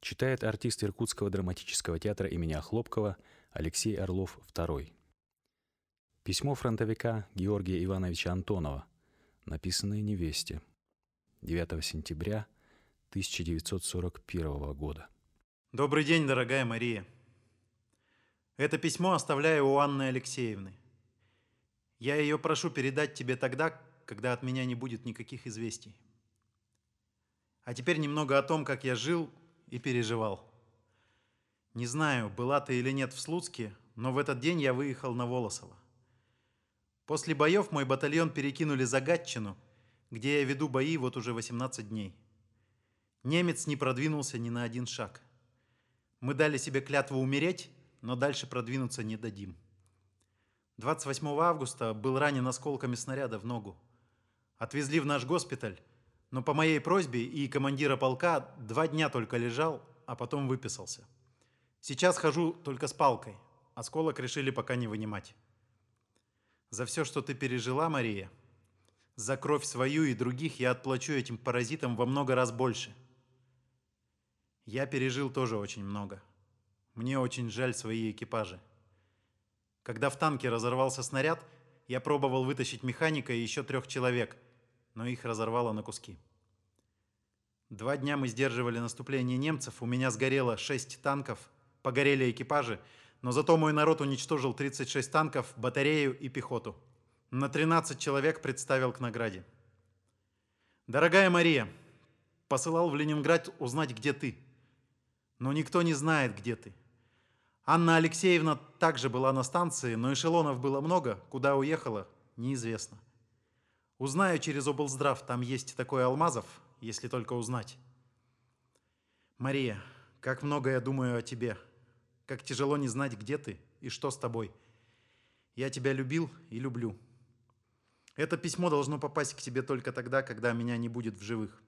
Читает артист Иркутского драматического театра имени Охлопкова Алексей Орлов II. Письмо фронтовика Георгия Ивановича Антонова, написанное невесте. 9 сентября 1941 года. Добрый день, дорогая Мария. Это письмо оставляю у Анны Алексеевны. Я ее прошу передать тебе тогда, когда от меня не будет никаких известий. А теперь немного о том, как я жил и переживал. Не знаю, была ты или нет в Слуцке, но в этот день я выехал на Волосово. После боев мой батальон перекинули за Гатчину, где я веду бои вот уже 18 дней. Немец не продвинулся ни на один шаг. Мы дали себе клятву умереть, но дальше продвинуться не дадим. 28 августа был ранен осколками снаряда в ногу. Отвезли в наш госпиталь, но по моей просьбе и командира полка 2 дня только лежал, а потом выписался. Сейчас хожу только с палкой. Осколок решили пока не вынимать. За все, что ты пережила, Мария, за кровь свою и других я отплачу этим паразитам во много раз больше. Я пережил тоже очень много. Мне очень жаль свои экипажи. Когда в танке разорвался снаряд, я пробовал вытащить механика и еще 3 человек, но их разорвало на куски. 2 дня мы сдерживали наступление немцев, у меня сгорело 6 танков, погорели экипажи, но зато мой народ уничтожил 36 танков, батарею и пехоту. На 13 человек представил к награде. Дорогая Мария, посылал в Ленинград узнать, где ты. Но никто не знает, где ты. Анна Алексеевна также была на станции, но эшелонов было много, куда уехала, неизвестно. Узнаю через облздрав, там есть такой Алмазов, если только узнать. Мария, как много я думаю о тебе. Как тяжело не знать, где ты и что с тобой. Я тебя любил и люблю. Это письмо должно попасть к тебе только тогда, когда меня не будет в живых.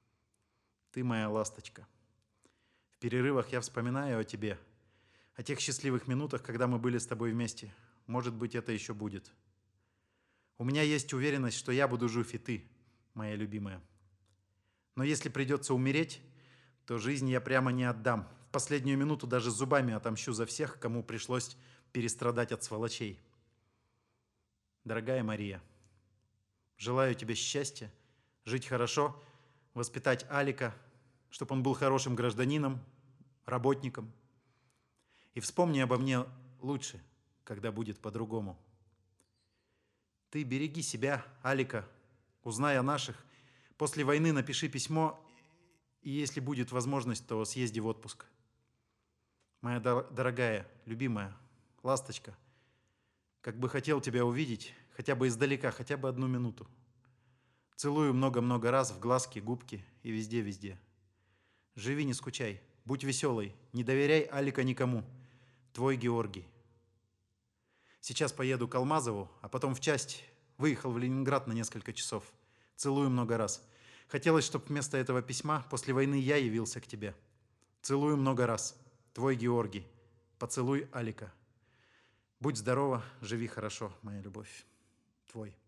Ты моя ласточка. В перерывах я вспоминаю о тебе, о тех счастливых минутах, когда мы были с тобой вместе. Может быть, это еще будет. У меня есть уверенность, что я буду жив и ты, моя любимая. Но если придется умереть, то жизнь я прямо не отдам. В последнюю минуту даже зубами отомщу за всех, кому пришлось перестрадать от сволочей. Дорогая Мария, желаю тебе счастья, жить хорошо, воспитать Алика, чтобы он был хорошим гражданином, работником. И вспомни обо мне лучше, когда будет по-другому. Ты береги себя, Алика, узнай о наших. После войны напиши письмо, и если будет возможность, то съезди в отпуск. Моя дорогая, любимая, ласточка, как бы хотел тебя увидеть, хотя бы издалека, хотя бы 1 минуту. Целую много-много раз в глазки, губки и везде-везде. Живи, не скучай, будь веселой, не доверяй Алика никому. Твой Георгий. Сейчас поеду к Алмазову, а потом в часть. Выехал в Ленинград на несколько часов. Целую много раз. Хотелось, чтобы вместо этого письма после войны я явился к тебе. Целую много раз. Твой Георгий. Поцелуй Алика. Будь здорова, живи хорошо, моя любовь. Твой.